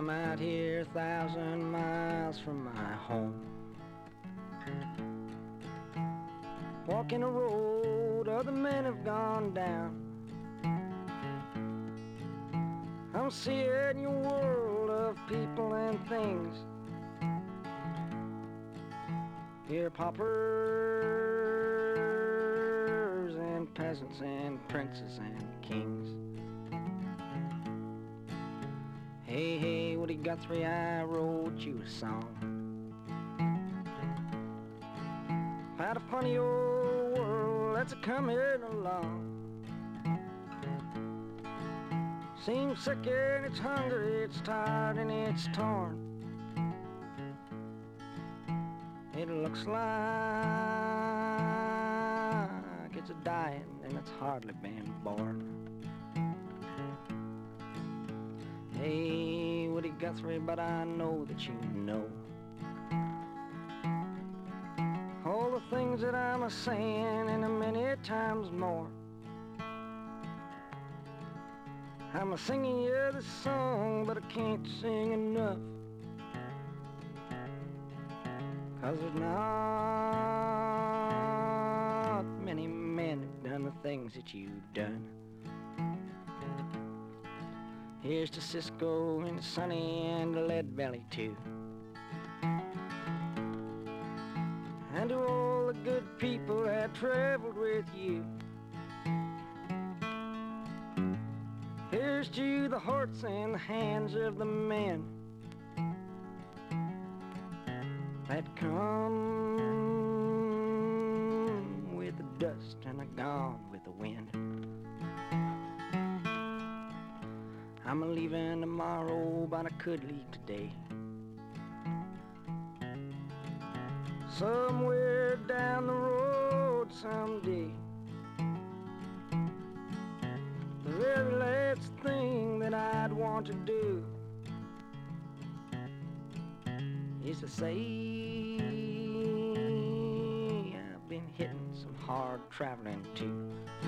I'm out here 1,000 miles from my home, walking a road other men have gone down. I'm seeing your world of people and things. Here paupers and peasants and princes and kings. Hey, hey, Woody Guthrie, I wrote you a song about a funny old world that's a-coming along. Seems sick and it's hungry, it's tired and it's torn. It looks like it's a-dying and it's hardly been born. Hey, Woody Guthrie, but I know that you know all the things that I'm a-saying and a-many times more. I'm a-singing you this song, but I can't sing enough, 'cause there's not many men who've done the things that you've done. Here's to Cisco and Sonny and Lead Belly too, and to all the good people that traveled with you. Here's to the hearts and the hands of the men that come with the dust and are gone with the wind. I'm a-leaving tomorrow, but I could leave today, somewhere down the road someday. The very last thing that I'd want to do is to say I've been hitting some hard traveling too.